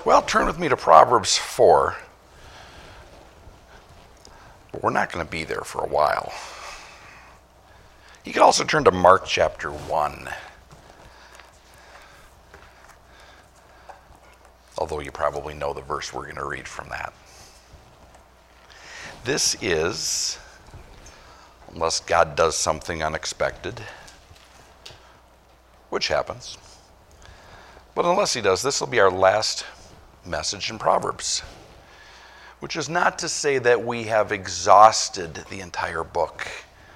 Well, turn with me to Proverbs 4. But we're not going to be there for a while. You can also turn to Mark chapter 1. Although you probably know the verse we're going to read from that. This is, unless God does something unexpected, which happens, but unless he does, this will be our last message in Proverbs, which is not to say that we have exhausted the entire book.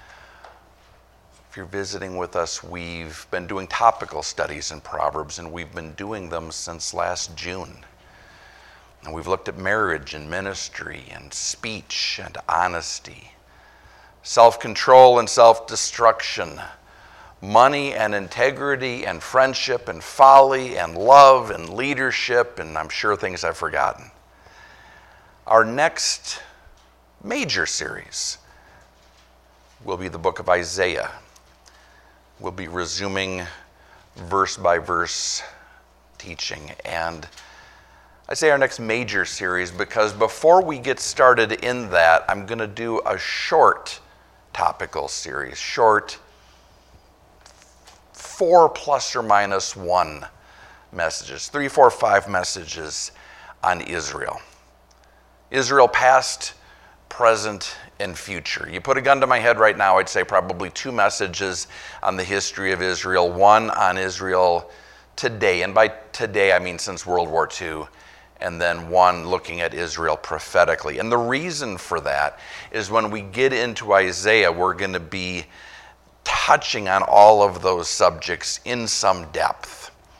If you're visiting with us, we've been doing topical studies in Proverbs, and we've been doing them since last June. And we've looked at marriage and ministry and speech and honesty, self-control and self-destruction, money and integrity and friendship and folly and love and leadership, and I'm sure things I've forgotten. Our next major series will be the book of Isaiah. We'll be resuming verse by verse teaching. And I say our next major series because before we get started in that, I'm going to do a short topical series, short 4 plus or minus 1 messages, 3, 4, 5 messages on Israel. Israel past, present, and future. You put a gun to my head right now, I'd say probably 2 messages on the history of Israel, 1 on Israel today, and by today I mean since World War II, and then 1 looking at Israel prophetically. And the reason for that is when we get into Isaiah, we're going to be touching on all of those subjects in some depth.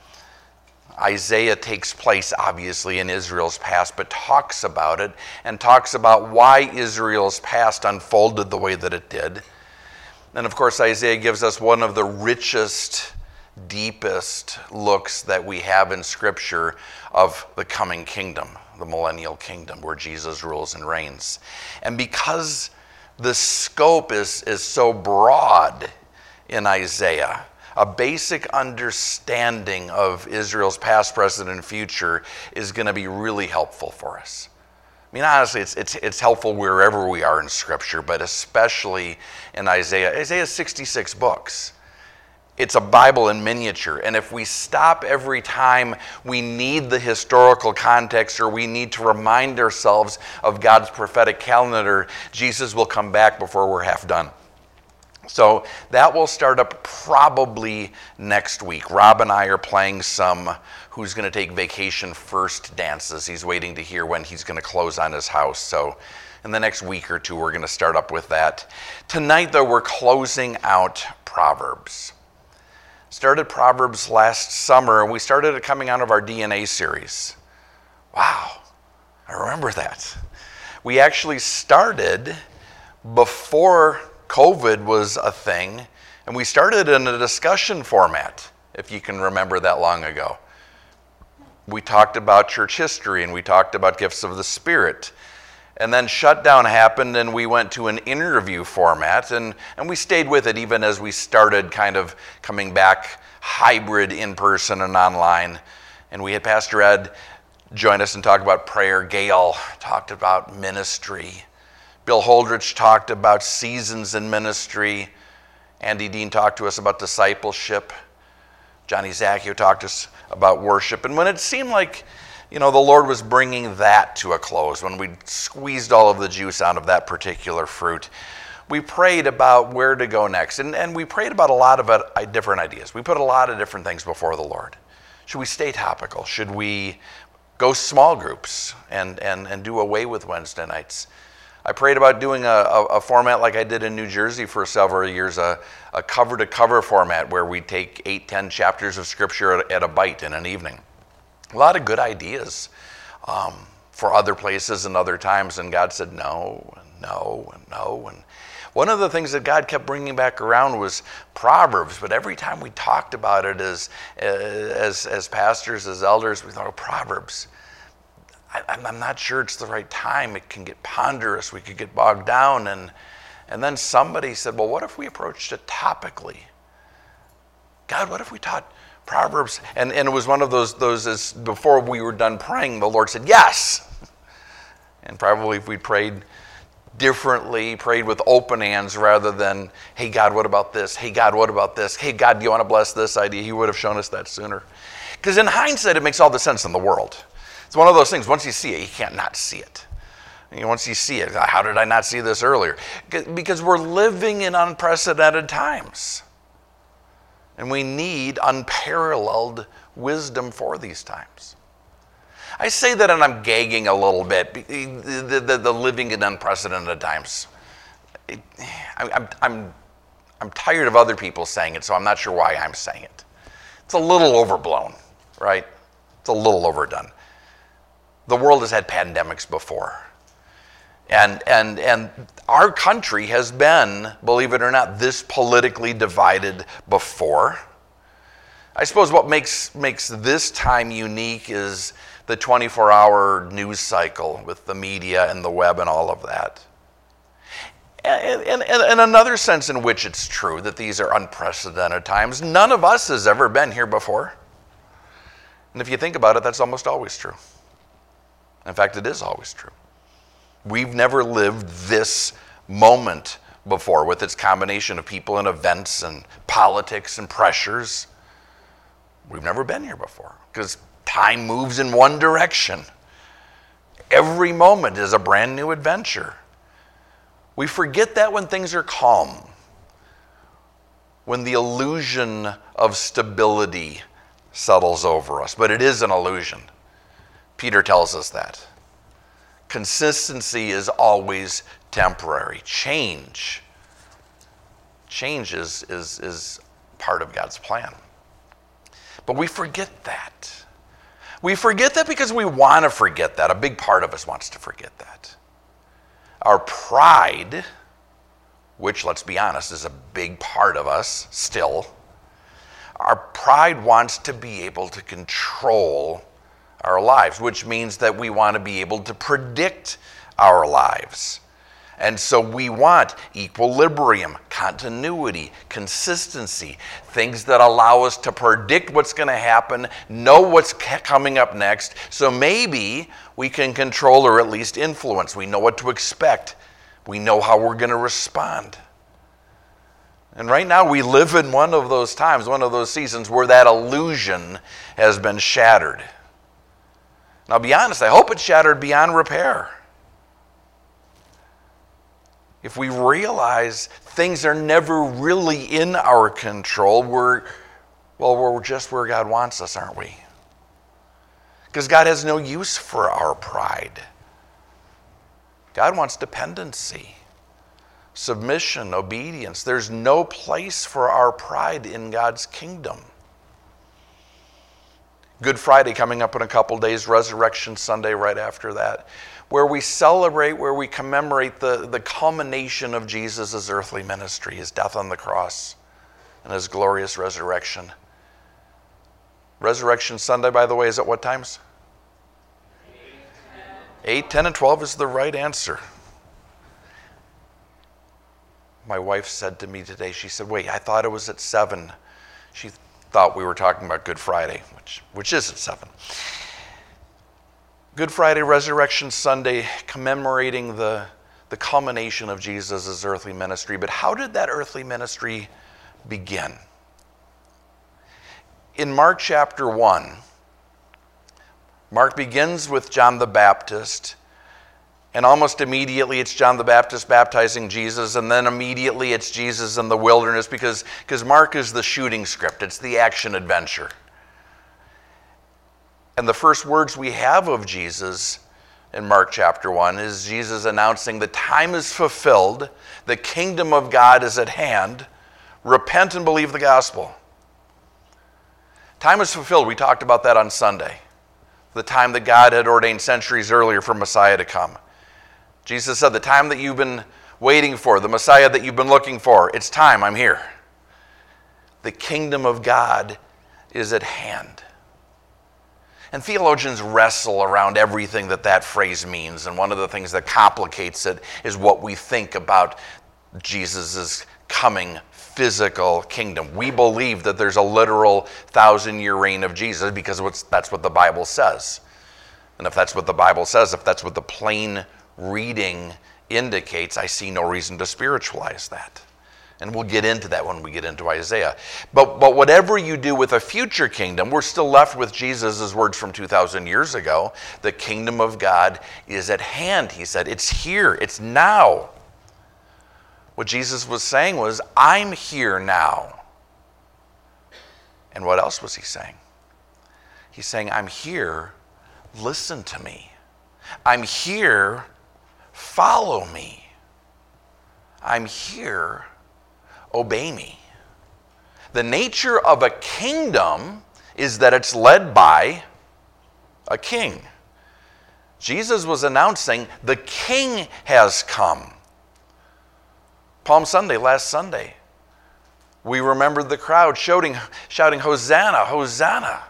Isaiah takes place obviously in Israel's past, but talks about it and talks about why Israel's past unfolded the way that it did. And of course, Isaiah gives us one of the richest, deepest looks that we have in Scripture of the coming kingdom, the millennial kingdom, where Jesus rules and reigns. And because the scope is so broad in Isaiah, a basic understanding of Israel's past, present, and future is going to be really helpful for us. I mean, honestly, it's helpful wherever we are in Scripture, but especially in Isaiah. Isaiah is 66 books. It's a Bible in miniature, and if we stop every time we need the historical context or we need to remind ourselves of God's prophetic calendar, Jesus will come back before we're half done. So that will start up probably next week. Rob and I are playing some who's going to take vacation first dances. He's waiting to hear when he's going to close on his house. So in the next week or 2, we're going to start up with that. Tonight, though, we're closing out Proverbs. Started Proverbs last summer, and we started it coming out of our DNA series. Wow, I remember that. We actually started before COVID was a thing, and we started in a discussion format, if you can remember that long ago. We talked about church history, and we talked about gifts of the Spirit. And then shutdown happened, and we went to an interview format, and we stayed with it even as we started kind of coming back hybrid in person and online. And we had Pastor Ed join us and talk about prayer. Gail talked about ministry. Bill Holdridge talked about seasons in ministry. Andy Dean talked to us about discipleship. Johnny Zacchio talked to us about worship. And when it seemed like, the Lord was bringing that to a close, when we squeezed all of the juice out of that particular fruit, we prayed about where to go next. And we prayed about a lot of different ideas. We put a lot of different things before the Lord. Should we stay topical? Should we go small groups and do away with Wednesday nights? I prayed about doing a format like I did in New Jersey for several years, a cover-to-cover format where we take 8, 10 chapters of Scripture at a bite in an evening. A lot of good ideas for other places and other times, and God said no, and no, and no. And one of the things that God kept bringing back around was Proverbs, but every time we talked about it as pastors, as elders, we thought, oh, Proverbs. I'm not sure it's the right time. It can get ponderous. We could get bogged down. And then somebody said, well, what if we approached it topically? God, what if we taught Proverbs, and it was one of those as before we were done praying, the Lord said, yes. And probably if we prayed differently, prayed with open hands rather than, hey, God, what about this? Hey, God, what about this? Hey, God, do you want to bless this idea? He would have shown us that sooner. Because in hindsight, it makes all the sense in the world. It's one of those things, once you see it, you can't not see it. Once you see it, how did I not see this earlier? Because we're living in unprecedented times. And we need unparalleled wisdom for these times. I say that and I'm gagging a little bit, the living in unprecedented times. I'm tired of other people saying it, so I'm not sure why I'm saying it. It's a little overblown, right? It's a little overdone. The world has had pandemics before. And our country has been, believe it or not, this politically divided before. I suppose what makes this time unique is the 24-hour news cycle with the media and the web and all of that. And another sense in which it's true that these are unprecedented times, none of us has ever been here before. And if you think about it, that's almost always true. In fact, it is always true. We've never lived this moment before with its combination of people and events and politics and pressures. We've never been here before because time moves in one direction. Every moment is a brand new adventure. We forget that when things are calm, when the illusion of stability settles over us. But it is an illusion. Peter tells us that. Consistency is always temporary. Change is part of God's plan. But we forget that. We forget that because we want to forget that. A big part of us wants to forget that. Our pride, which, let's be honest, is a big part of us still, our pride wants to be able to control our lives, which means that we want to be able to predict our lives. And so we want equilibrium, continuity, consistency, things that allow us to predict what's going to happen, know what's coming up next, so maybe we can control or at least influence. We know what to expect. We know how we're going to respond. And right now we live in one of those times, one of those seasons where that illusion has been shattered. Now, I'll be honest, I hope it's shattered beyond repair. If we realize things are never really in our control, we're just where God wants us, aren't we? Because God has no use for our pride. God wants dependency, submission, obedience. There's no place for our pride in God's kingdom. Good Friday coming up in a couple days, Resurrection Sunday right after that, where we celebrate, where we commemorate the culmination of Jesus' earthly ministry, his death on the cross and his glorious resurrection. Resurrection Sunday, by the way, is at what times? 8, 10, and 12 is the right answer. My wife said to me today, she said, wait, I thought it was at 7. She thought we were talking about Good Friday, which is at 7. Good Friday, Resurrection Sunday, commemorating the culmination of Jesus' earthly ministry. But how did that earthly ministry begin? In Mark chapter 1, Mark begins with John the Baptist, and almost immediately it's John the Baptist baptizing Jesus, and then immediately it's Jesus in the wilderness because Mark is the shooting script. It's the action adventure. And the first words we have of Jesus in Mark chapter 1 is Jesus announcing the time is fulfilled, the kingdom of God is at hand, repent and believe the gospel. Time is fulfilled. We talked about that on Sunday. The time that God had ordained centuries earlier for Messiah to come. Jesus said, the time that you've been waiting for, the Messiah that you've been looking for, it's time, I'm here. The kingdom of God is at hand. And theologians wrestle around everything that phrase means, and one of the things that complicates it is what we think about Jesus' coming physical kingdom. We believe that there's a literal 1,000-year reign of Jesus because that's what the Bible says. And if that's what the Bible says, if that's what the plain reading indicates, I see no reason to spiritualize that. And we'll get into that when we get into Isaiah. But whatever you do with a future kingdom, we're still left with Jesus' words from 2,000 years ago. The kingdom of God is at hand, he said. It's here. It's now. What Jesus was saying was, I'm here now. And what else was he saying? He's saying, I'm here. Listen to me. I'm here. Follow me. I'm here. Obey me. The nature of a kingdom is that it's led by a king. Jesus was announcing the king has come. Palm Sunday, last Sunday, we remembered the crowd shouting, Hosanna, Hosanna,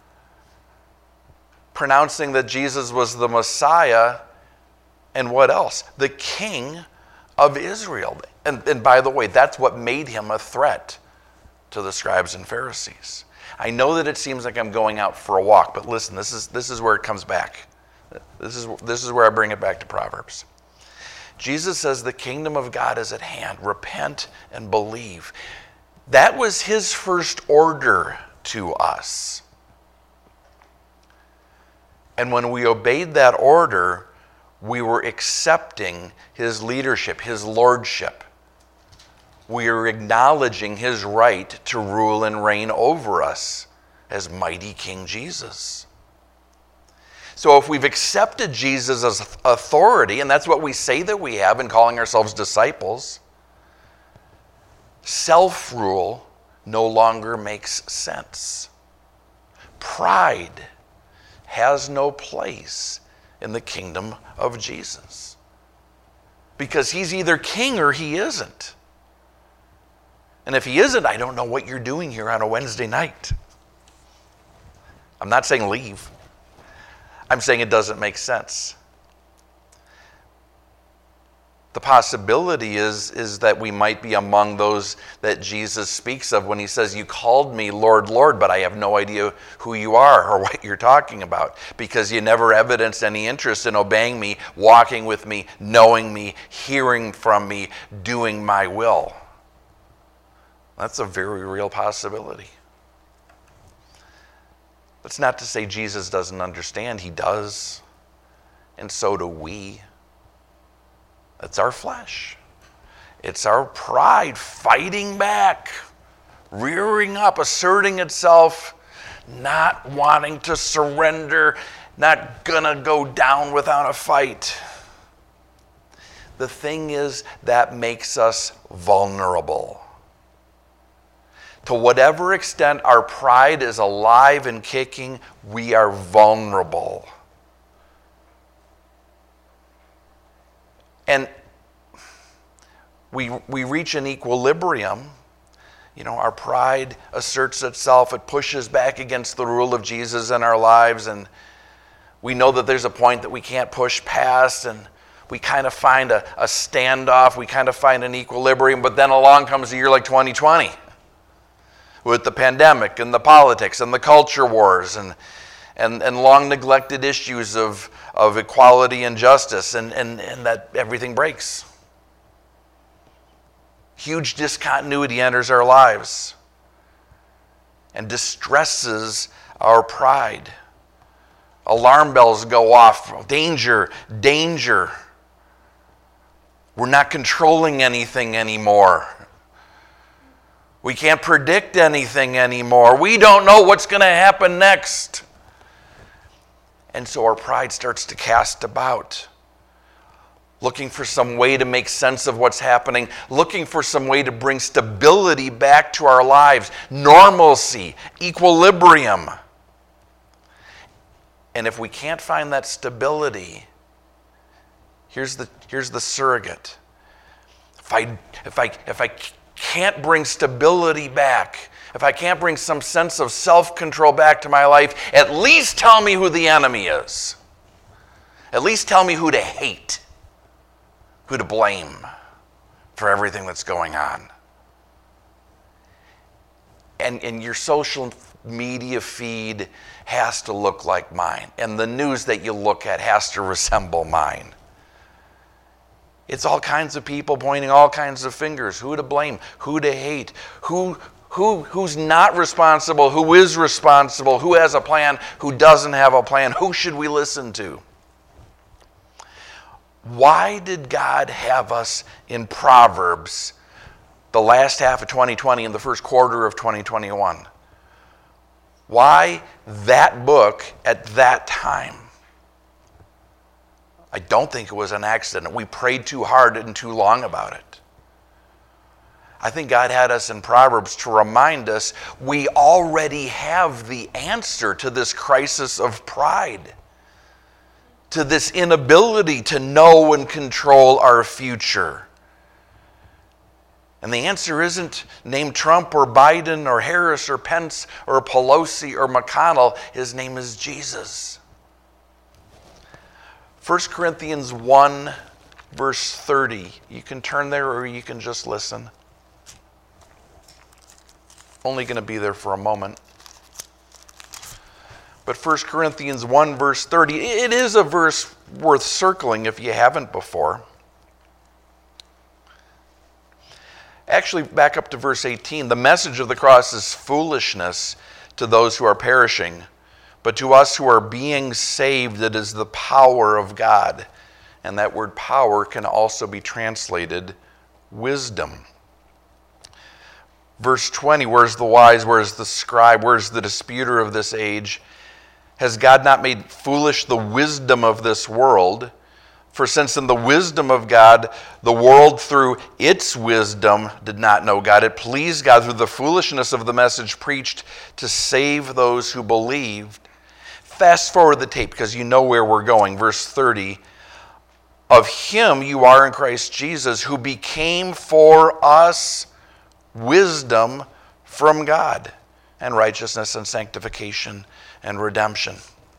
pronouncing that Jesus was the Messiah, and what else? The King of Israel. And by the way, that's what made him a threat to the scribes and Pharisees. I know that it seems like I'm going out for a walk, but listen, this is where it comes back. This is where I bring it back to Proverbs. Jesus says the kingdom of God is at hand. Repent and believe. That was his first order to us. And when we obeyed that order, we were accepting his leadership, his lordship. We are acknowledging his right to rule and reign over us as mighty King Jesus. So if we've accepted Jesus as authority, and that's what we say that we have in calling ourselves disciples, self-rule no longer makes sense. Pride has no place in the kingdom of Jesus. Because he's either king or he isn't. And if he isn't, I don't know what you're doing here on a Wednesday night. I'm not saying leave. I'm saying it doesn't make sense. The possibility is that we might be among those that Jesus speaks of when he says, you called me Lord, Lord, but I have no idea who you are or what you're talking about because you never evidenced any interest in obeying me, walking with me, knowing me, hearing from me, doing my will. That's a very real possibility. That's not to say Jesus doesn't understand. He does. And so do we. It's our flesh. It's our pride fighting back, rearing up, asserting itself, not wanting to surrender, not gonna go down without a fight. The thing is, that makes us vulnerable. To whatever extent our pride is alive and kicking, we are vulnerable. And we reach an equilibrium. You know, our pride asserts itself. It pushes back against the rule of Jesus in our lives. And we know that there's a point that we can't push past. And we kind of find a standoff. We kind of find an equilibrium. But then along comes a year like 2020. With the pandemic and the politics and the culture wars and long neglected issues of equality and justice, and that everything breaks. Huge discontinuity enters our lives and distresses our pride. Alarm bells go off. Danger, danger. We're not controlling anything anymore. We can't predict anything anymore. We don't know what's going to happen next. And so our pride starts to cast about, looking for some way to make sense of what's happening, looking for some way to bring stability back to our lives, normalcy, equilibrium. And if we can't find that stability, here's the surrogate. If I can't bring stability back, if I can't bring some sense of self-control back to my life, at least tell me who the enemy is. At least tell me who to hate, who to blame for everything that's going on. and your social media feed has to look like mine, and the news that you look at has to resemble mine. It's all kinds of people pointing all kinds of fingers. Who to blame, who to hate, who's not responsible, who is responsible, who has a plan, who doesn't have a plan, who should we listen to? Why did God have us in Proverbs the last half of 2020 and the first quarter of 2021? Why that book at that time? I don't think it was an accident. We prayed too hard and too long about it. I think God had us in Proverbs to remind us we already have the answer to this crisis of pride, to this inability to know and control our future. And the answer isn't name Trump or Biden or Harris or Pence or Pelosi or McConnell. His name is Jesus. 1 Corinthians 1, verse 30. You can turn there or you can just listen. Only going to be there for a moment. But 1 Corinthians 1, verse 30, it is a verse worth circling if you haven't before. Actually, back up to verse 18. The message of the cross is foolishness to those who are perishing, but to us who are being saved, it is the power of God. And that word power can also be translated wisdom. Verse 20, where's the wise, where's the scribe, where's the disputer of this age? Has God not made foolish the wisdom of this world? For since in the wisdom of God, the world through its wisdom did not know God, it pleased God through the foolishness of the message preached to save those who believed. Fast forward the tape because you know where we're going. Verse 30, of him you are in Christ Jesus, who became for us wisdom from God, and righteousness and sanctification and redemption.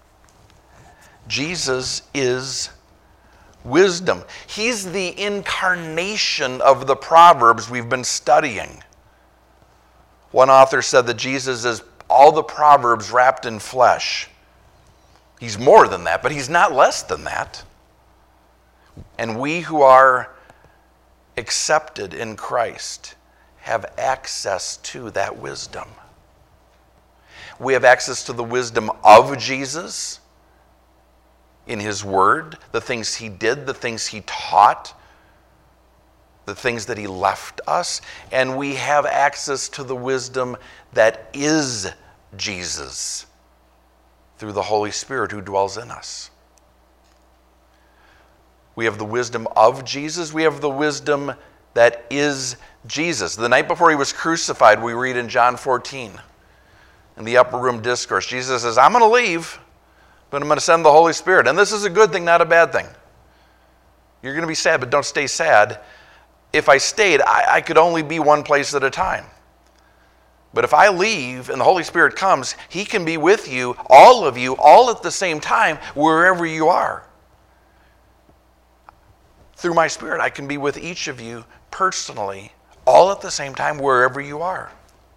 Jesus is wisdom. He's the incarnation of the Proverbs we've been studying. One author said that Jesus is all the Proverbs wrapped in flesh. He's more than that, but he's not less than that. And we who are accepted in Christ have access to that wisdom. We have access to the wisdom of Jesus in his word, the things he did, the things he taught, the things that he left us, and we have access to the wisdom that is Jesus through the Holy Spirit who dwells in us. We have the wisdom of Jesus. We have the wisdom that is Jesus. The night before he was crucified, we read in John 14, in the upper room discourse, Jesus says, I'm going to leave, but I'm going to send the Holy Spirit. And this is a good thing, not a bad thing. You're going to be sad, but don't stay sad. If I stayed, I could only be one place at a time. But if I leave and the Holy Spirit comes, he can be with you, all at the same time, wherever you are. Through my Spirit, I can be with each of you personally, all at the same time, wherever you are.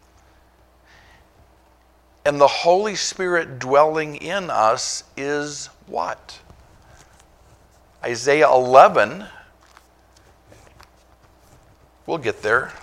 And the Holy Spirit dwelling in us is what? Isaiah 11, we'll get there,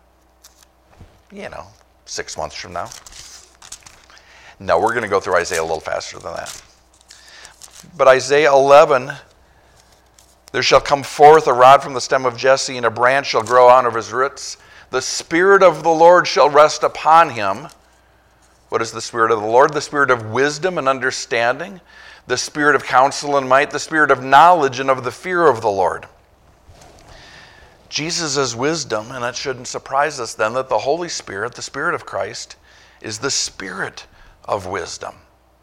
6 months from now. No, we're going to go through Isaiah a little faster than that. But Isaiah 11, there shall come forth a rod from the stem of Jesse, and a branch shall grow out of his roots. The Spirit of the Lord shall rest upon him. What is the Spirit of the Lord? The Spirit of wisdom and understanding, the Spirit of counsel and might, the Spirit of knowledge and of the fear of the Lord. Jesus is wisdom, and it shouldn't surprise us then that the Holy Spirit, the Spirit of Christ, is the Spirit of wisdom.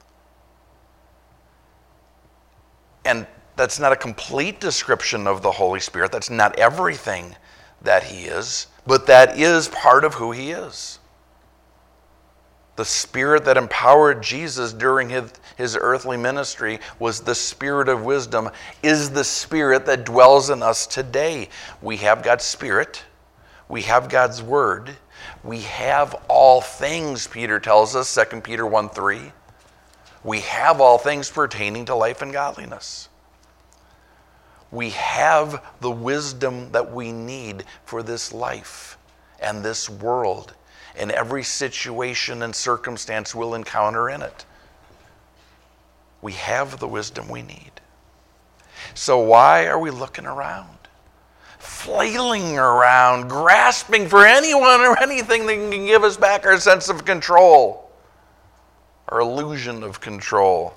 And that's not a complete description of the Holy Spirit. That's not everything that he is, but that is part of who he is. The Spirit that empowered Jesus during his earthly ministry was the Spirit of wisdom, is the Spirit that dwells in us today. We have God's Spirit. We have God's Word. We have all things, Peter tells us, 2 Peter 1:3. We have all things pertaining to life and godliness. We have the wisdom that we need for this life and this world and every situation and circumstance we'll encounter in it. We have the wisdom we need. So why are we looking around? Flailing around, grasping for anyone or anything that can give us back our sense of control, our illusion of control.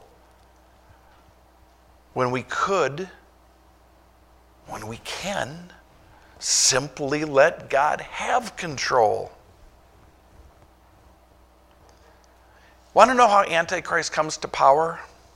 When we could, when we can, simply let God have control. Want to know how Antichrist comes to power?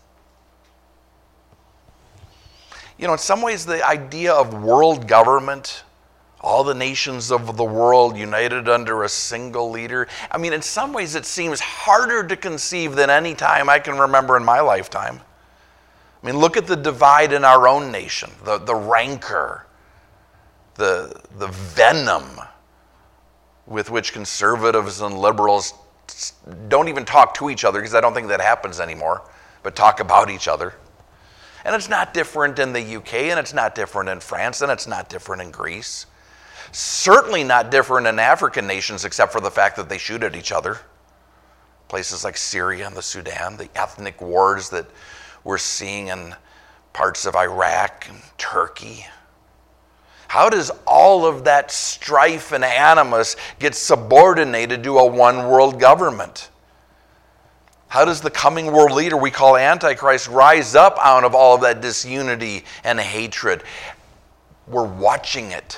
You know, in some ways, the idea of world government, all the nations of the world united under a single leader, I mean, in some ways, it seems harder to conceive than any time I can remember in my lifetime. I mean, look at the divide in our own nation, the rancor, the venom with which conservatives and liberals don't even talk to each other, because I don't think that happens anymore, but talk about each other. And it's not different in the UK, and it's not different in France, and it's not different in Greece. Certainly not different in African nations, except for the fact that they shoot at each other. Places like Syria and the Sudan, the ethnic wars that we're seeing in parts of Iraq and Turkey. How does all of that strife and animus get subordinated to a one world government? How does the coming world leader we call Antichrist rise up out of all of that disunity and hatred? We're watching it.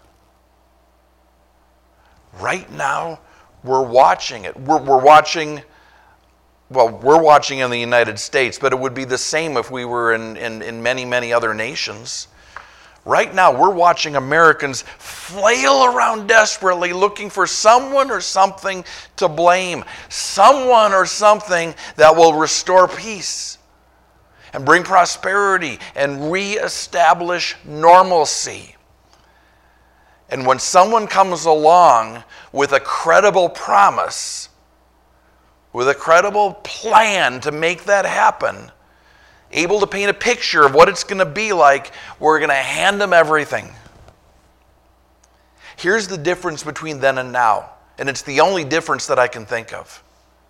Right now, we're watching it. We're watching in the United States, but it would be the same if we were in many, many other nations. Right now, we're watching Americans flail around desperately looking for someone or something to blame, someone or something that will restore peace and bring prosperity and reestablish normalcy. And when someone comes along with a credible promise, with a credible plan to make that happen, able to paint a picture of what it's going to be like, we're going to hand them everything. Here's the difference between then and now, and it's the only difference that I can think of.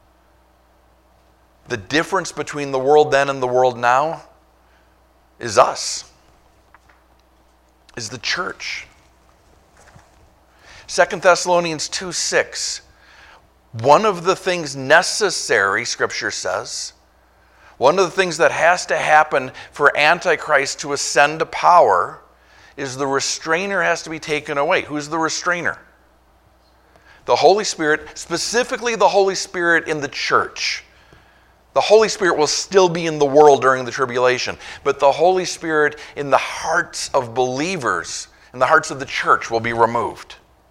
The difference between the world then and the world now is us, is the church. 2 Thessalonians 2:6, one of the things necessary, Scripture says, one of the things that has to happen for Antichrist to ascend to power is the restrainer has to be taken away. Who's the restrainer? The Holy Spirit, specifically the Holy Spirit in the church. The Holy Spirit will still be in the world during the tribulation, but the Holy Spirit in the hearts of believers, in the hearts of the church, will be removed.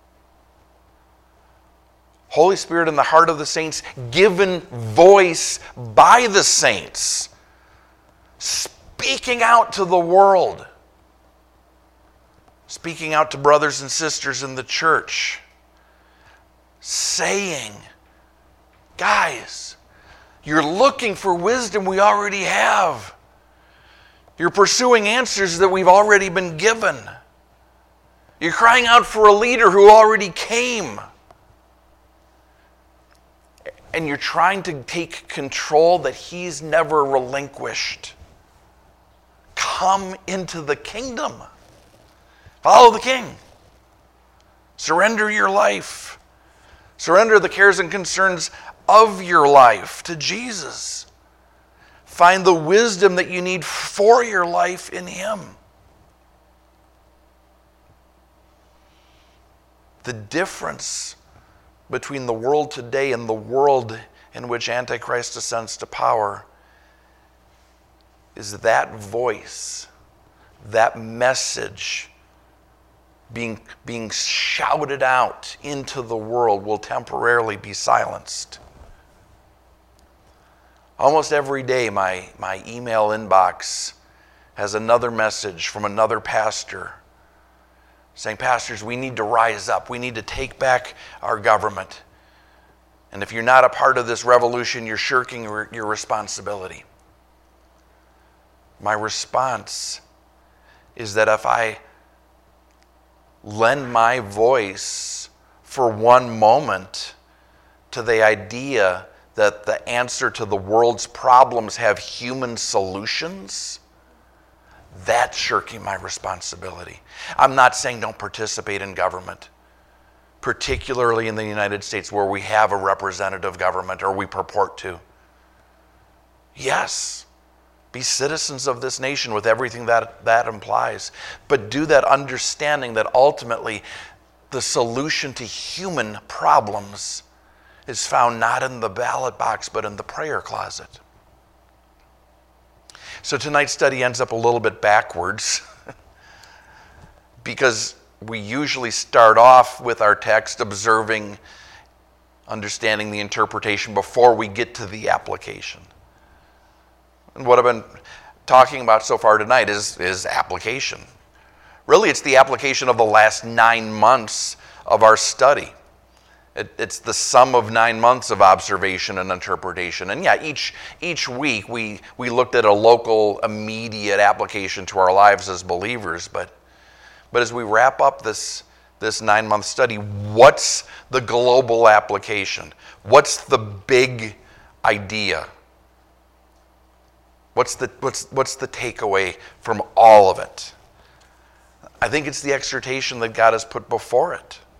Holy Spirit in the heart of the saints, given voice by the saints, speaking out to the world, speaking out to brothers and sisters in the church, saying, guys, you're looking for wisdom we already have. You're pursuing answers that we've already been given. You're crying out for a leader who already came. And you're trying to take control that he's never relinquished. Come into the kingdom. Follow the king. Surrender your life. Surrender the cares and concerns of your life to Jesus. Find the wisdom that you need for your life in him. The difference between the world today and the world in which Antichrist ascends to power is that voice, that message being shouted out into the world will temporarily be silenced. Almost every day my email inbox has another message from another pastor saying, pastors, we need to rise up. We need to take back our government. And if you're not a part of this revolution, you're shirking your responsibility. My response is that if I lend my voice for one moment to the idea that the answer to the world's problems have human solutions, that's shirking my responsibility. I'm not saying don't participate in government, particularly in the United States where we have a representative government, or we purport to. Yes, be citizens of this nation with everything that implies, but do that understanding that ultimately the solution to human problems is found not in the ballot box, but in the prayer closet. So tonight's study ends up a little bit backwards because we usually start off with our text observing, understanding the interpretation before we get to the application. And what I've been talking about so far tonight is application. Really, it's the application of the last 9 months of our study. It's the sum of 9 months of observation and interpretation. And yeah, each week we looked at a local, immediate application to our lives as believers. But as we wrap up this 9-month study, what's the global application? What's the big idea? What's the takeaway from all of it? I think it's the exhortation that God has put before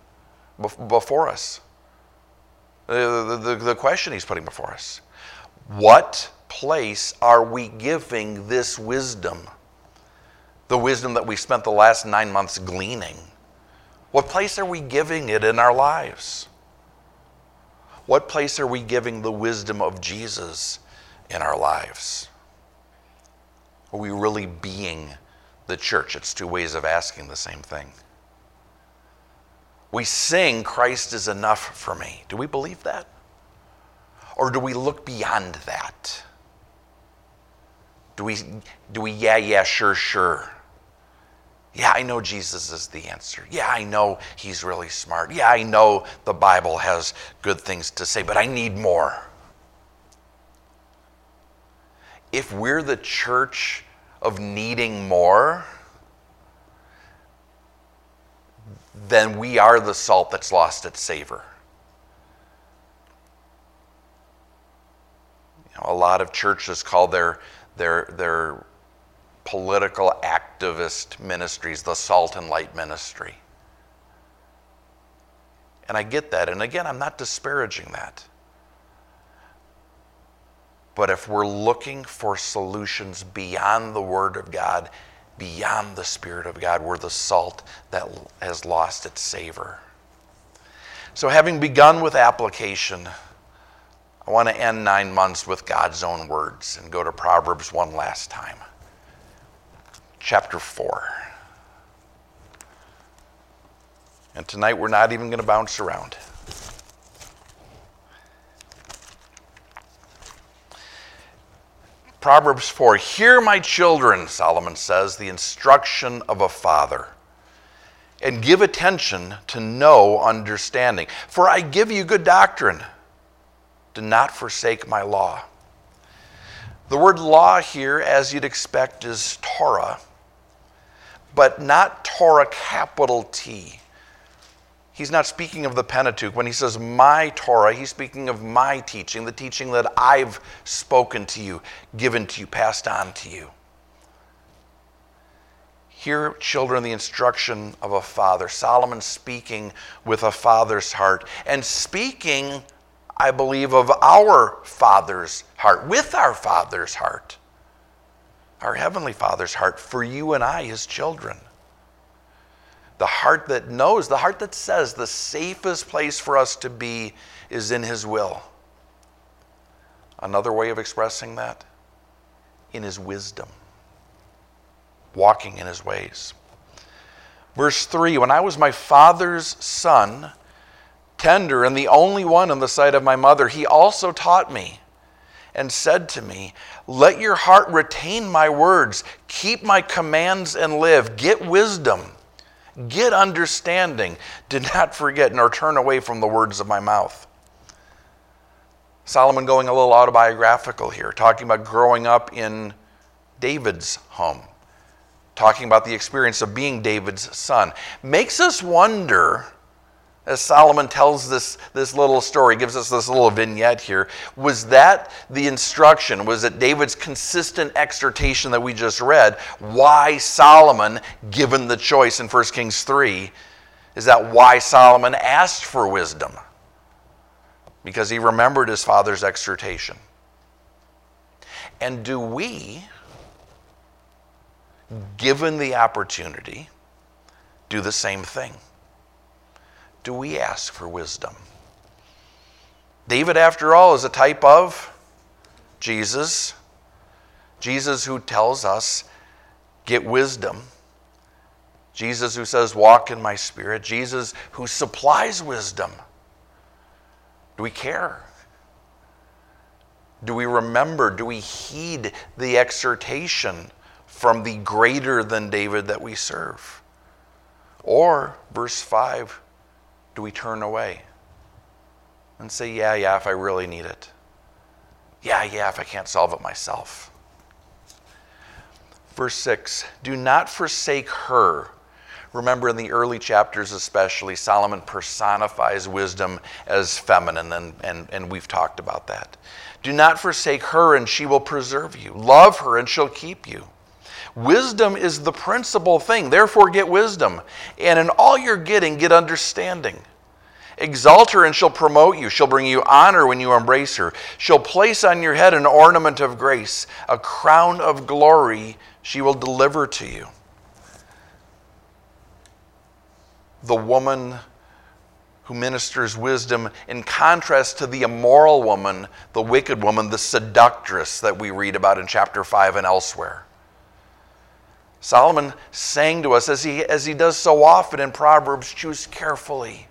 us. The question he's putting before us. What place are we giving this wisdom? The wisdom that we spent the last 9 months gleaning. What place are we giving it in our lives? What place are we giving the wisdom of Jesus in our lives? Are we really being the church? It's two ways of asking the same thing. We sing, Christ is enough for me. Do we believe that? Or do we look beyond that? Do we yeah, sure. Yeah, I know Jesus is the answer. Yeah, I know he's really smart. Yeah, I know the Bible has good things to say, but I need more. If we're the church of needing more, then we are the salt that's lost its savor. A lot of churches call their political activist ministries the salt and light ministry. And I get that. And again, I'm not disparaging that. But if we're looking for solutions beyond the Word of God, beyond the Spirit of God, we're the salt that has lost its savor. So having begun with application, I want to end 9 months with God's own words and go to Proverbs one last time. Chapter 4. And tonight we're not even going to bounce around. Proverbs 4, hear my children, Solomon says, the instruction of a father, and give attention to know understanding. For I give you good doctrine. Do not forsake my law. The word law here, as you'd expect, is Torah, but not Torah capital T. He's not speaking of the Pentateuch. When he says my Torah, he's speaking of my teaching, the teaching that I've spoken to you, given to you, passed on to you. Hear, children, the instruction of a father. Solomon speaking with a father's heart, and speaking, I believe, of our Father's heart, with our Father's heart, our Heavenly Father's heart, for you and I, his children. The heart that knows, the heart that says the safest place for us to be is in his will. Another way of expressing that, in his wisdom, walking in his ways. Verse 3, when I was my father's son, tender and the only one in the sight of my mother, he also taught me and said to me, let your heart retain my words, keep my commands and live, get wisdom. Get understanding. Do not forget nor turn away from the words of my mouth. Solomon going a little autobiographical here, talking about growing up in David's home, talking about the experience of being David's son. Makes us wonder, as Solomon tells this little story, gives us this little vignette here, was that the instruction? Was it David's consistent exhortation that we just read? Why Solomon, given the choice in 1 Kings 3, is that why Solomon asked for wisdom? Because he remembered his father's exhortation. And do we, given the opportunity, do the same thing? Do we ask for wisdom? David, after all, is a type of Jesus. Jesus who tells us, get wisdom. Jesus who says, walk in my spirit. Jesus who supplies wisdom. Do we care? Do we remember? Do we heed the exhortation from the greater than David that we serve? Or, verse 5, do we turn away and say, yeah, if I really need it. Yeah, if I can't solve it myself. Verse 6, do not forsake her. Remember, in the early chapters especially, Solomon personifies wisdom as feminine, and we've talked about that. Do not forsake her, and she will preserve you. Love her, and she'll keep you. Wisdom is the principal thing. Therefore, get wisdom. And in all you're getting, get understanding. Exalt her, and she'll promote you. She'll bring you honor when you embrace her. She'll place on your head an ornament of grace. A crown of glory she will deliver to you. The woman who ministers wisdom, in contrast to the immoral woman, the wicked woman, the seductress that we read about in chapter 5 and elsewhere. Solomon saying to us, as he does so often in Proverbs, choose carefully.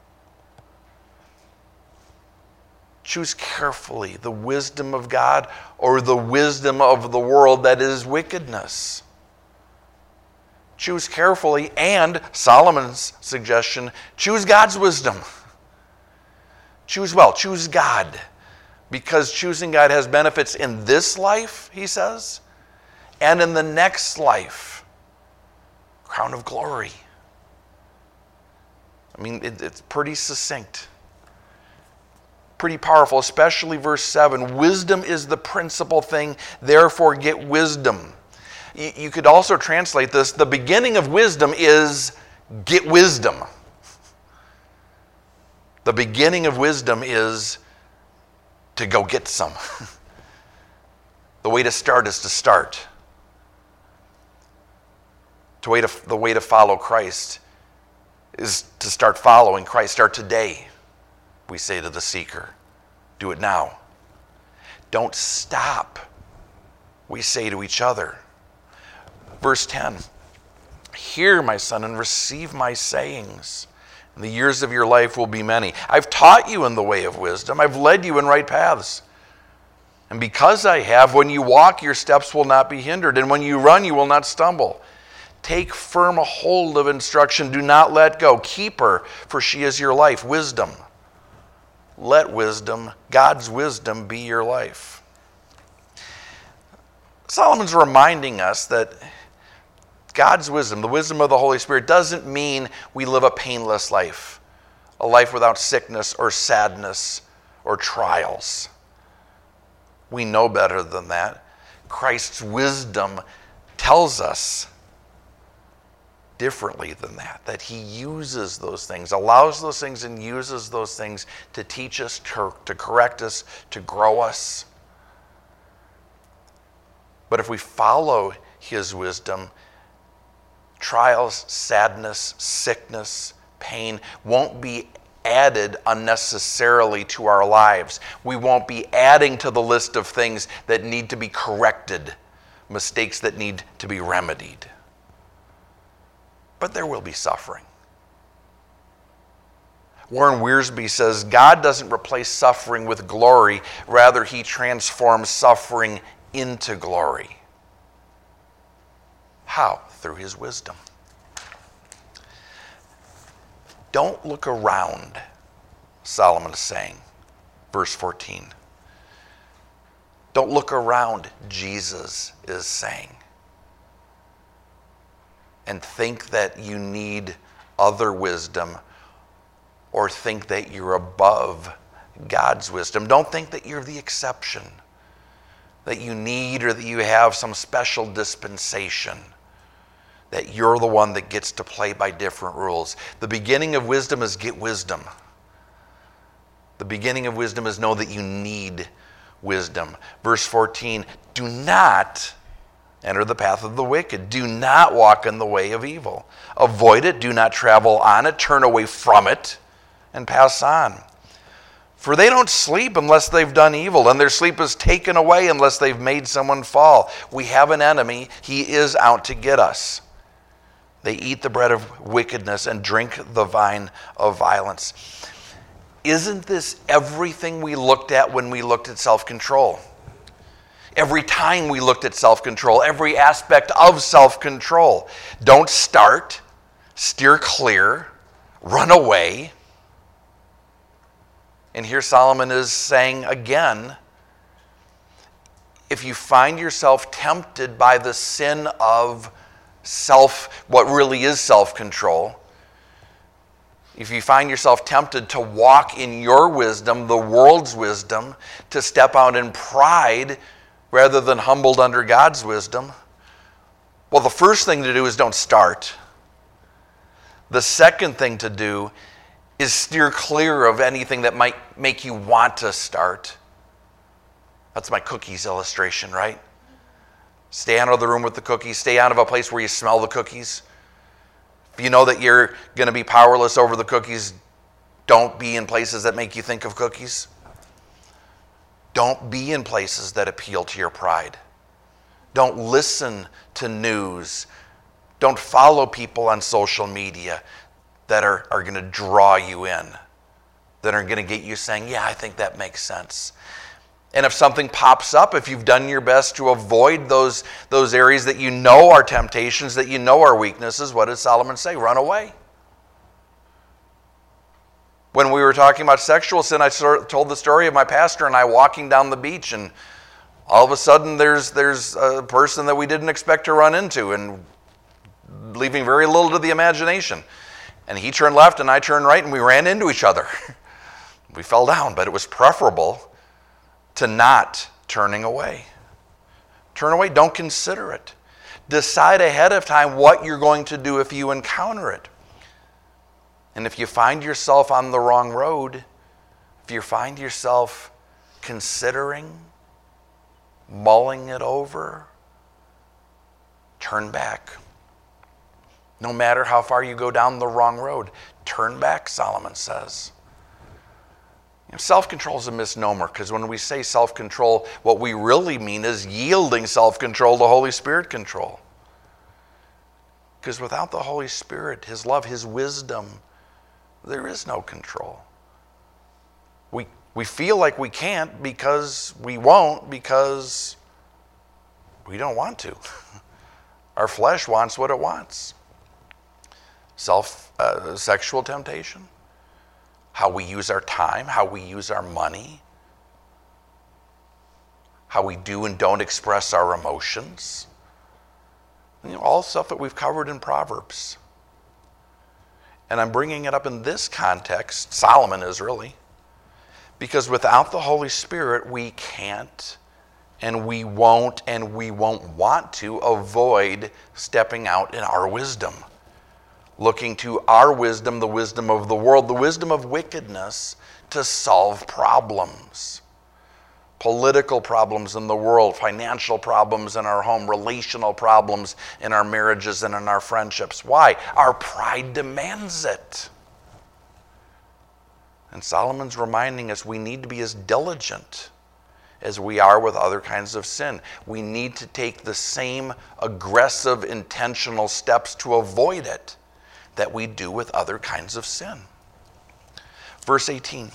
Choose carefully the wisdom of God or the wisdom of the world that is wickedness. Choose carefully, and Solomon's suggestion, choose God's wisdom. Choose well, choose God. Because choosing God has benefits in this life, he says, and in the next life. Crown of glory. I mean, it's pretty succinct. Pretty powerful, especially verse 7. Wisdom is the principal thing, therefore get wisdom. You could also translate this, the beginning of wisdom is get wisdom. The beginning of wisdom is to go get some. The way to start is to start. The way to follow Christ is to start following Christ. Start today, we say to the seeker. Do it now. Don't stop, we say to each other. Verse 10, hear, my son, and receive my sayings. And the years of your life will be many. I've taught you in the way of wisdom. I've led you in right paths. And because I have, when you walk, your steps will not be hindered. And when you run, you will not stumble. Take firm hold of instruction. Do not let go. Keep her, for she is your life. Wisdom. Let wisdom, God's wisdom, be your life. Solomon's reminding us that God's wisdom, the wisdom of the Holy Spirit, doesn't mean we live a painless life, a life without sickness or sadness or trials. We know better than that. Christ's wisdom tells us differently than that he uses those things, allows those things and uses those things to teach us, to correct us, to grow us. But if we follow his wisdom, trials, sadness, sickness, pain won't be added unnecessarily to our lives. We won't be adding to the list of things that need to be corrected, mistakes that need to be remedied. But there will be suffering. Warren Wiersbe says, God doesn't replace suffering with glory, rather he transforms suffering into glory. How? Through his wisdom. Don't look around, Solomon is saying. Verse 14. Don't look around, Jesus is saying. And think that you need other wisdom or think that you're above God's wisdom. Don't think that you're the exception, that you need or that you have some special dispensation, that you're the one that gets to play by different rules. The beginning of wisdom is get wisdom. The beginning of wisdom is know that you need wisdom. Verse 14, do not enter the path of the wicked. Do not walk in the way of evil. Avoid it. Do not travel on it. Turn away from it and pass on. For they don't sleep unless they've done evil, and their sleep is taken away unless they've made someone fall. We have an enemy. He is out to get us. They eat the bread of wickedness and drink the wine of violence. Isn't this everything we looked at when we looked at self-control? Every time we looked at self-control, every aspect of self-control. Don't start, steer clear, run away. And here Solomon is saying again, if you find yourself tempted by the sin of what really is self-control, if you find yourself tempted to walk in your wisdom, the world's wisdom, to step out in pride rather than humbled under God's wisdom, well, the first thing to do is don't start. The second thing to do is steer clear of anything that might make you want to start. That's my cookies illustration, right? Stay out of the room with the cookies. Stay out of a place where you smell the cookies. If you know that you're going to be powerless over the cookies, don't be in places that make you think of cookies. Don't be in places that appeal to your pride. Don't listen to news. Don't follow people on social media that are going to draw you in, that are going to get you saying, yeah, I think that makes sense. And if something pops up, if you've done your best to avoid those areas that you know are temptations, that you know are weaknesses, what does Solomon say? Run away. When we were talking about sexual sin, I told the story of my pastor and I walking down the beach, and all of a sudden there's a person that we didn't expect to run into, and leaving very little to the imagination. And he turned left and I turned right, and we ran into each other. We fell down, but it was preferable to not turning away. Turn away, don't consider it. Decide ahead of time what you're going to do if you encounter it. And if you find yourself on the wrong road, if you find yourself considering, mulling it over, turn back. No matter how far you go down the wrong road, turn back, Solomon says. Self-control is a misnomer, because when we say self-control, what we really mean is yielding self-control to Holy Spirit control. Because without the Holy Spirit, His love, His wisdom, there is no control. We feel like we can't because we won't, because we don't want to. Our flesh wants what it wants. Sexual temptation, how we use our time, how we use our money, how we do and don't express our emotions. All stuff that we've covered in Proverbs. And I'm bringing it up in this context, Solomon is really, because without the Holy Spirit, we can't and we won't want to avoid stepping out in our wisdom. Looking to our wisdom, the wisdom of the world, the wisdom of wickedness to solve problems. Political problems in the world, financial problems in our home, relational problems in our marriages and in our friendships. Why? Our pride demands it. And Solomon's reminding us we need to be as diligent as we are with other kinds of sin. We need to take the same aggressive, intentional steps to avoid it that we do with other kinds of sin. Verse 18.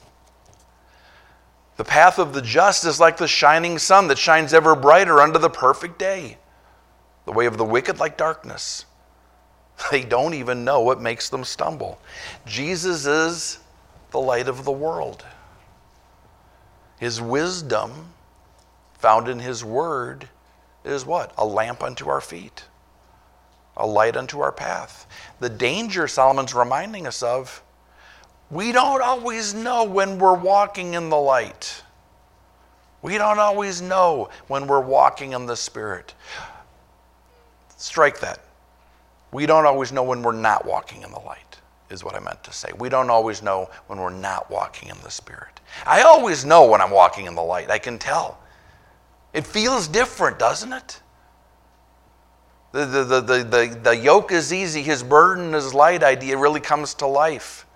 The path of the just is like the shining sun that shines ever brighter unto the perfect day. The way of the wicked like darkness. They don't even know what makes them stumble. Jesus is the light of the world. His wisdom, found in his word, is what? A lamp unto our feet, a light unto our path. The danger Solomon's reminding us of, we don't always know when we're walking in the light. We don't always know when we're walking in the Spirit. Strike that. We don't always know when we're not walking in the light, is what I meant to say. We don't always know when we're not walking in the Spirit. I always know when I'm walking in the light. I can tell. It feels different, doesn't it? The yoke is easy, his burden is light idea really comes to life.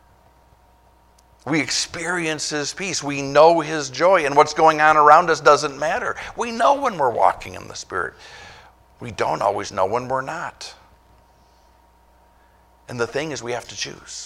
We experience his peace. We know his joy, and what's going on around us doesn't matter. We know when we're walking in the Spirit. We don't always know when we're not. And the thing is, we have to choose.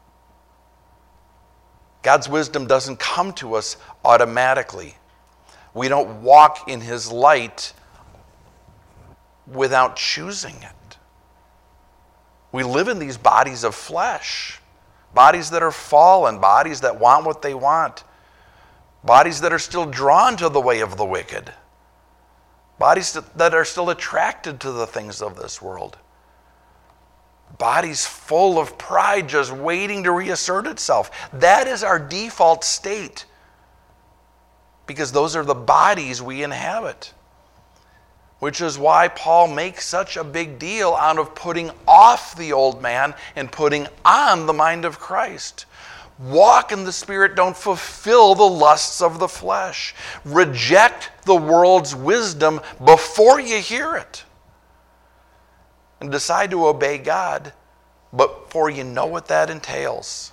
God's wisdom doesn't come to us automatically. We don't walk in his light without choosing it. We live in these bodies of flesh, bodies that are fallen, bodies that want what they want, bodies that are still drawn to the way of the wicked, bodies that are still attracted to the things of this world. Bodies full of pride just waiting to reassert itself. That is our default state because those are the bodies we inhabit. Which is why Paul makes such a big deal out of putting off the old man and putting on the mind of Christ. Walk in the Spirit, don't fulfill the lusts of the flesh. Reject the world's wisdom before you hear it. And decide to obey God, but before you know what that entails.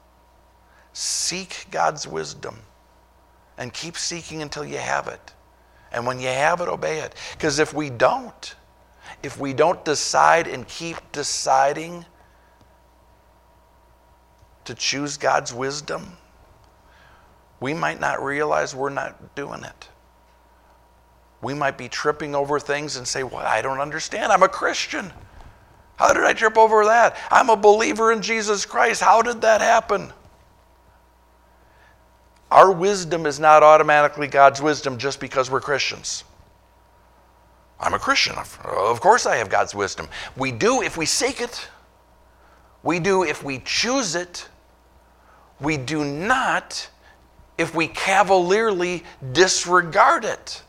Seek God's wisdom and keep seeking until you have it. And when you have it, obey it. Because if we don't decide and keep deciding to choose God's wisdom, we might not realize we're not doing it. We might be tripping over things and say, well, I don't understand. I'm a Christian. How did I trip over that? I'm a believer in Jesus Christ. How did that happen? Our wisdom is not automatically God's wisdom just because we're Christians. I'm a Christian. Of course I have God's wisdom. We do if we seek it. We do if we choose it. We do not if we cavalierly disregard it.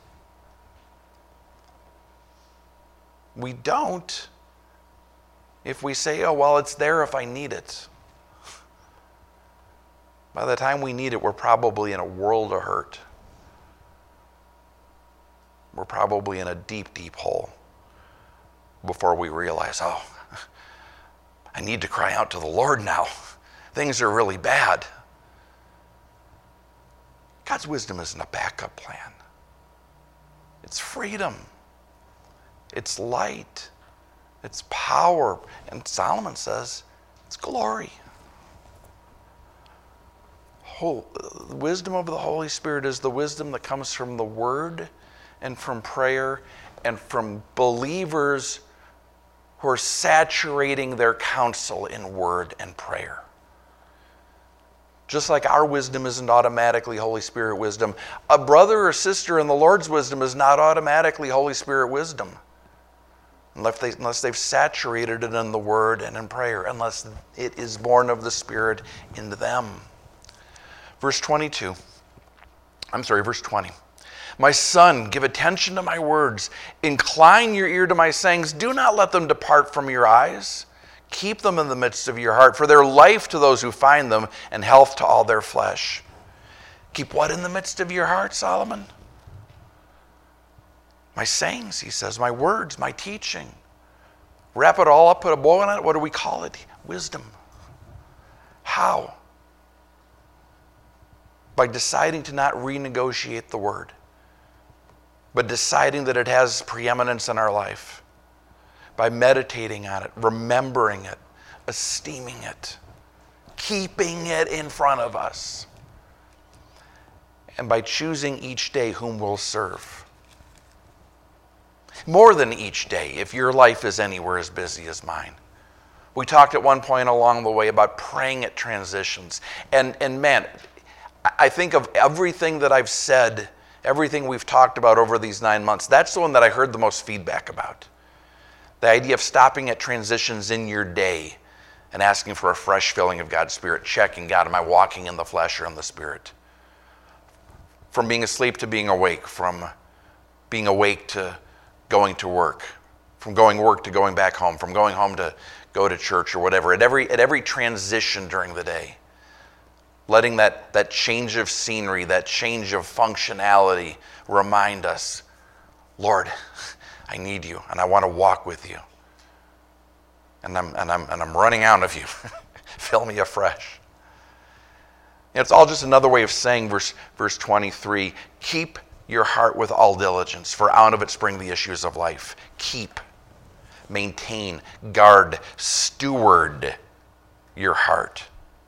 We don't if we say, oh, well, it's there if I need it. By the time we need it, we're probably in a world of hurt. We're probably in a deep, deep hole before we realize, oh, I need to cry out to the Lord now. Things are really bad. God's wisdom isn't a backup plan. It's freedom. It's light. It's power. And Solomon says it's glory. The wisdom of the Holy Spirit is the wisdom that comes from the Word and from prayer and from believers who are saturating their counsel in Word and prayer. Just like our wisdom isn't automatically Holy Spirit wisdom, a brother or sister in the Lord's wisdom is not automatically Holy Spirit wisdom unless they've saturated it in the Word and in prayer, unless it is born of the Spirit into them. Verse 20. My son, give attention to my words. Incline your ear to my sayings. Do not let them depart from your eyes. Keep them in the midst of your heart, for they're life to those who find them and health to all their flesh. Keep what in the midst of your heart, Solomon? My sayings, he says, my words, my teaching. Wrap it all up, put a bow on it. What do we call it? Wisdom. How? By deciding to not renegotiate the word, but deciding that it has preeminence in our life. By meditating on it, remembering it, esteeming it, keeping it in front of us, and by choosing each day whom we'll serve. More than each day, if your life is anywhere as busy as mine. We talked at one point along the way about praying at transitions. And man, I think of everything that I've said, everything we've talked about over these 9 months, that's the one that I heard the most feedback about. The idea of stopping at transitions in your day and asking for a fresh filling of God's Spirit, checking, God, am I walking in the flesh or in the Spirit? From being asleep to being awake, from being awake to going to work, from going work to going back home, from going home to go to church or whatever, at every transition during the day, letting that change of scenery, that change of functionality remind us, Lord, I need you and I want to walk with you. And I'm running out of you. Fill me afresh. It's all just another way of saying verse 23, keep your heart with all diligence, for out of it spring the issues of life. Keep, maintain, guard, steward your heart.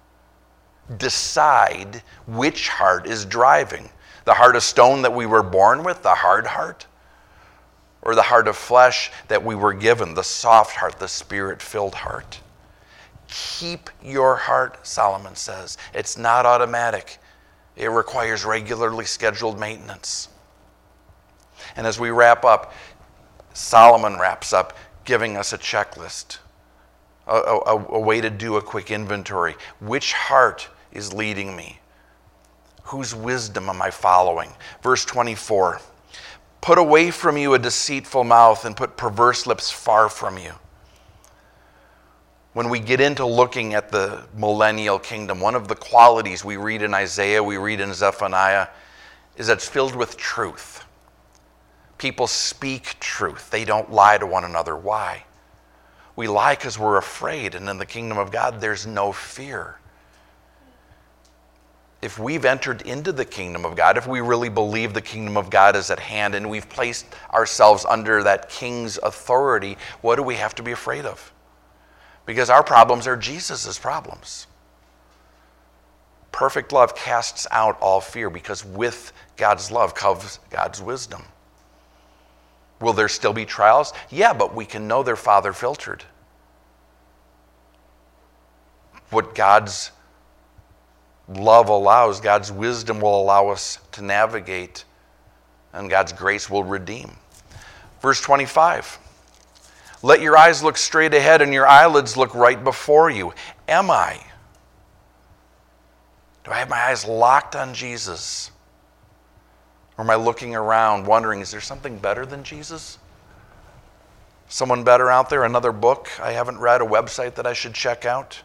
Decide which heart is driving. The heart of stone that we were born with, the hard heart, or the heart of flesh that we were given, the soft heart, the Spirit-filled heart. Keep your heart, Solomon says. It's not automatic. It requires regularly scheduled maintenance. And as we wrap up, Solomon wraps up giving us a checklist, a way to do a quick inventory. Which heart is leading me? Whose wisdom am I following? Verse 24, put away from you a deceitful mouth and put perverse lips far from you. When we get into looking at the millennial kingdom, one of the qualities we read in Isaiah, we read in Zephaniah, is that it's filled with truth. People speak truth. They don't lie to one another. Why? We lie because we're afraid, and in the kingdom of God, there's no fear. If we've entered into the kingdom of God, if we really believe the kingdom of God is at hand and we've placed ourselves under that king's authority, what do we have to be afraid of? Because our problems are Jesus' problems. Perfect love casts out all fear, because with God's love comes God's wisdom. Will there still be trials? Yeah, but we can know they're Father filtered. What God's love allows, God's wisdom will allow us to navigate, and God's grace will redeem. Verse 25, let your eyes look straight ahead and your eyelids look right before you. Am I? Do I have my eyes locked on Jesus? Or am I looking around wondering, is there something better than Jesus? Someone better out there? Another book I haven't read? A website that I should check out?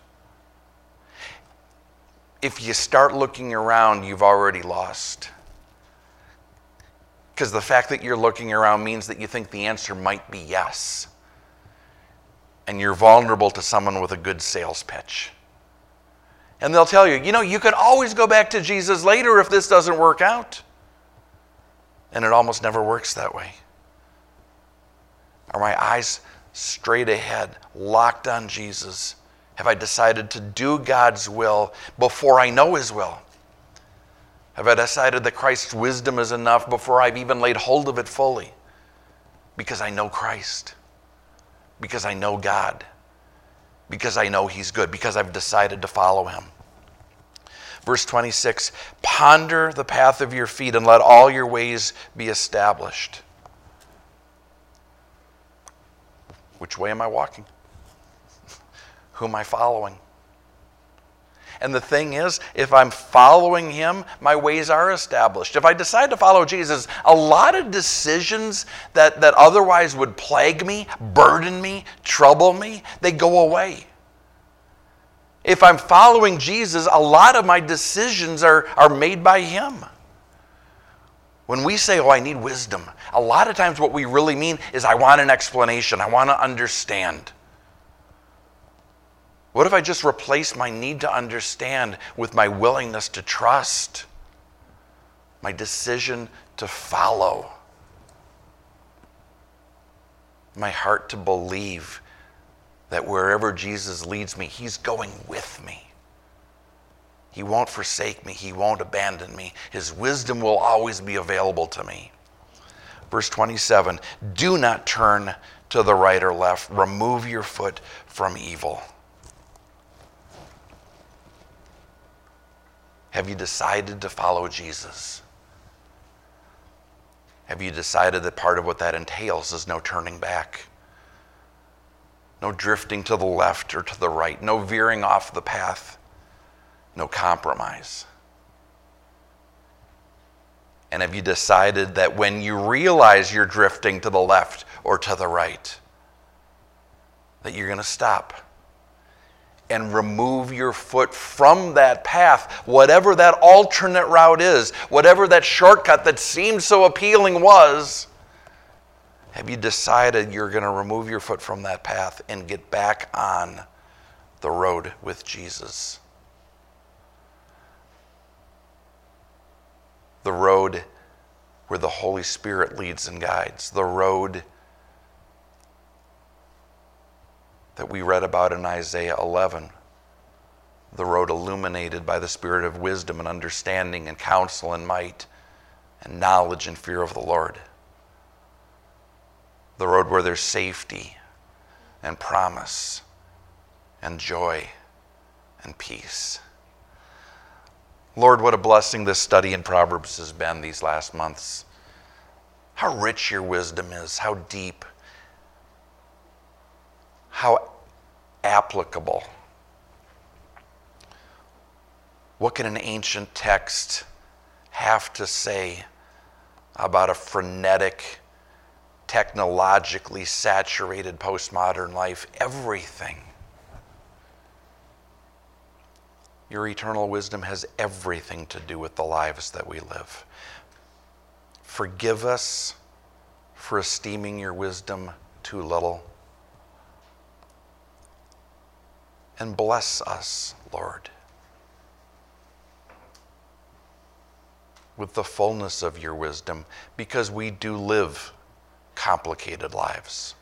If you start looking around, you've already lost. Because the fact that you're looking around means that you think the answer might be yes. And you're vulnerable to someone with a good sales pitch. And they'll tell you, you can always go back to Jesus later if this doesn't work out. And it almost never works that way. Are my eyes straight ahead, locked on Jesus? Have I decided to do God's will before I know His will? Have I decided that Christ's wisdom is enough before I've even laid hold of it fully? Because I know Christ. Because I know God. Because I know He's good. Because I've decided to follow Him. Verse 26, ponder the path of your feet and let all your ways be established. Which way am I walking? Who am I following? And the thing is, if I'm following Him, my ways are established. If I decide to follow Jesus, a lot of decisions that otherwise would plague me, burden me, trouble me, they go away. If I'm following Jesus, a lot of my decisions are made by Him. When we say, I need wisdom, a lot of times what we really mean is I want an explanation. I want to understand. What if I just replace my need to understand with my willingness to trust? My decision to follow. My heart to believe that wherever Jesus leads me, He's going with me. He won't forsake me. He won't abandon me. His wisdom will always be available to me. Verse 27, do not turn to the right or left. Remove your foot from evil. Have you decided to follow Jesus? Have you decided that part of what that entails is no turning back? No drifting to the left or to the right. No veering off the path. No compromise. And have you decided that when you realize you're drifting to the left or to the right, that you're going to stop and remove your foot from that path, whatever that alternate route is, whatever that shortcut that seems so appealing was? Have you decided you're going to remove your foot from that path and get back on the road with Jesus? The road where the Holy Spirit leads and guides. The road that we read about in Isaiah 11. The road illuminated by the Spirit of wisdom and understanding and counsel and might and knowledge and fear of the Lord. The road where there's safety and promise and joy and peace. Lord, what a blessing this study in Proverbs has been these last months. How rich your wisdom is, how deep, how applicable. What can an ancient text have to say about a frenetic, technologically saturated postmodern life? Everything. Your eternal wisdom has everything to do with the lives that we live. Forgive us for esteeming your wisdom too little. And bless us, Lord, with the fullness of your wisdom, because we do live complicated lives.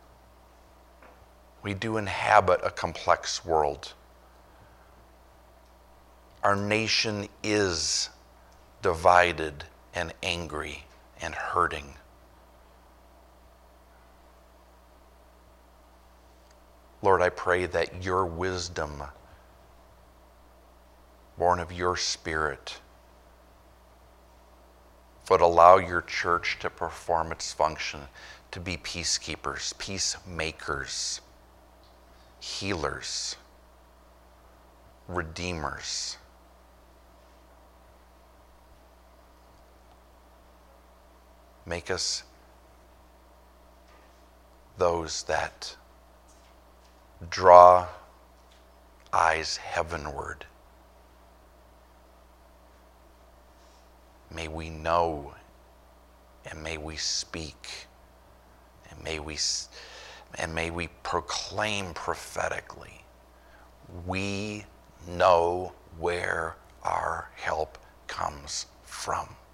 We do inhabit a complex world. Our nation is divided and angry and hurting. Lord, I pray that your wisdom, born of your Spirit, would allow your church to perform its function, to be peacekeepers, peacemakers, healers, redeemers. Make us those that draw eyes heavenward. May we know, and may we speak, and may we proclaim prophetically. We know where our help comes from.